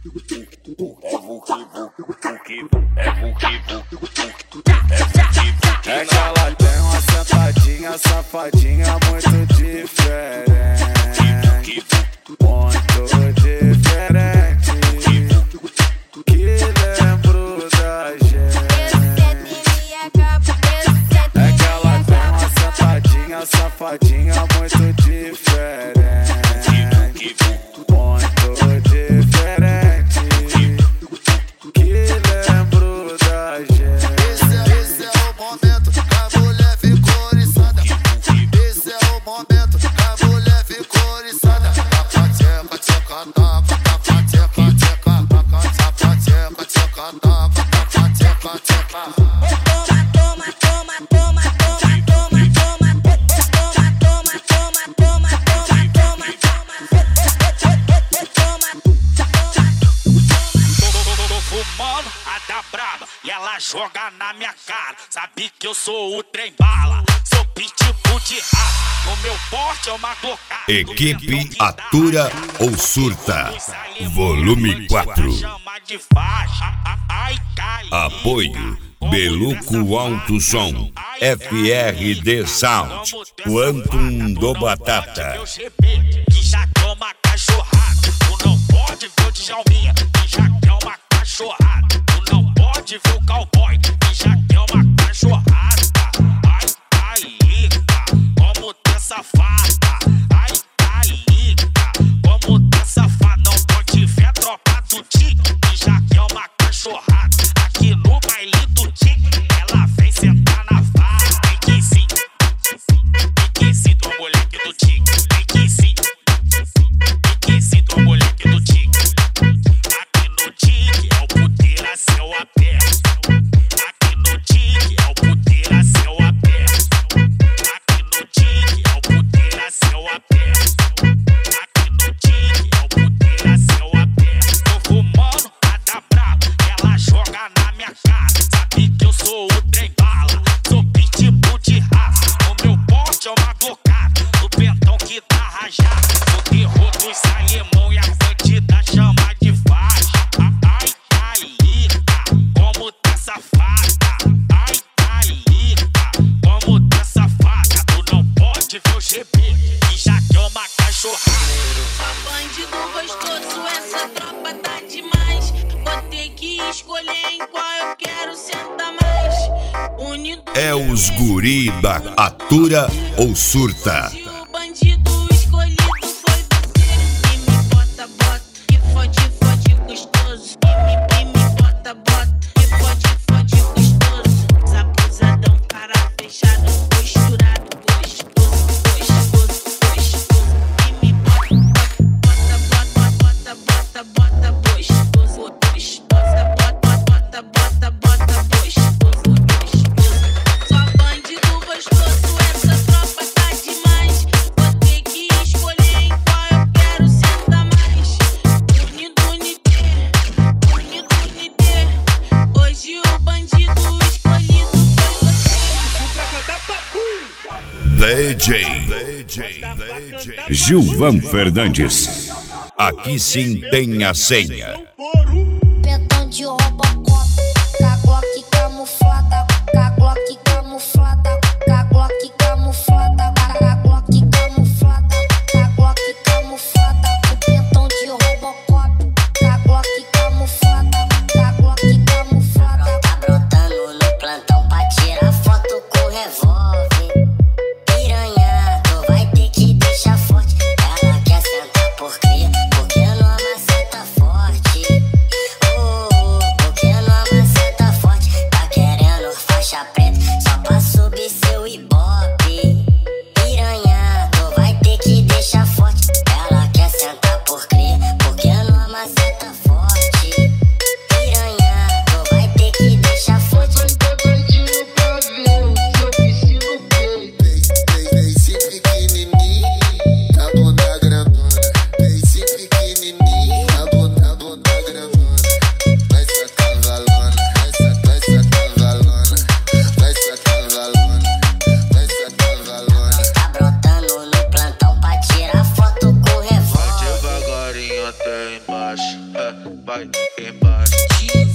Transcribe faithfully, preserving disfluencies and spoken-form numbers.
É que ela tem uma sentadinha, safadinha muito diferente. Muito diferente, que lembro da gente. É que ela tem uma sentadinha, safadinha muito diferente. Muito diferente, que lembro da gente. Esse é, esse é o momento que a mulher ficou oriçada. Esse é o momento que a mulher ficou oriçada. Tapa, tcheca, tcheca, tapa, tapa, tcheca, tcheca, tapa, tapa, tcheca, tcheca, tapa, tapa, tcheca, tcheca. Toma, toma, toma, toma, toma, toma, toma, toma, toma, toma, toma, toma, toma. Tô fumando a da braba e ela joga na minha cara. Sabe que eu sou o trem bala, sou pitbull de raça. No meu porte é uma glocada. Equipe Atura ou Surta, volume quatro. Apoio Beluco Alto Som, F R D Sound, Quantum do Batata. Que já quer uma cachorrada, tu não pode ver o Djalminha. Que já quer uma cachorrada, tu não pode ver o cowboy. Que já quer uma cachorrada. Ai, ai, tá, como tá safada. Ai, ai, tá, como tá safada. Não pode ver a tropa do tique. Que já quer uma cachorrada. Aqui no baile do tique, ela vem sentar na vara. Tem que sim, tem que sim, do moleque do tique. Tem que sim, tem que sim, do moleque do tique. Aqui no tique é o puteiro a céu aberto. Aqui no tique é o puteiro a céu aberto. Aqui no tique é o puteiro a céu aberto. Aqui no tique é o puteiro a céu aberto. Tô fumando a da braba, ela joga na minha cara. Sabe que eu sou o trem bala, sou pitbull de raça. O meu porte é uma glocada, do pentão que tá rajado. Sou terror dos alemão e a bandida chama de faixa. Ai, ai, tá, como tá safada. Ai, ai, tá, como tá safada. Tu não pode ver o G B, que já quer uma cachorrada. Só bandido gostoso, essa tropa tá demais. Vou ter que escolher em qual eu quero sentar mais. Unido É os guri da Atura ou Surta. se o bandido escolhido foi você. E me bota, bota, que fode, fode gostoso. E me, e me bota, bota, que fode, fode gostoso. Desabusadão, cara fechado, costurado, gostoso, gostoso, gostoso. E me bota, bota, bota, bota, bota, bota, gostoso, gostoso. Bota, bota, bota, bota, gostoso, gostoso. Só bandido gostoso, essa tropa tá demais. Vou ter que escolher em qual eu quero sentar mais. Unido, unité, unido, unité. Hoje o bandido escolhido foi você. D J Gilvan Fernandes. Aqui sim tem a senha. Pentão de Robocop, K-Glock camuflada, K-Glock camuflada, K-Glock camuflada, K-Glock camuflada, K-Glock camuflada. O pentão de Robocop, K-Glock camuflada, K-Glock camuflada. Tá brotando no plantão pra tirar foto com revólver. Piranha, tu vai ter que deixar forte. Ela quer sentar por cria, porque não maceta forte. Oh, porque embaixo, vai embaixo.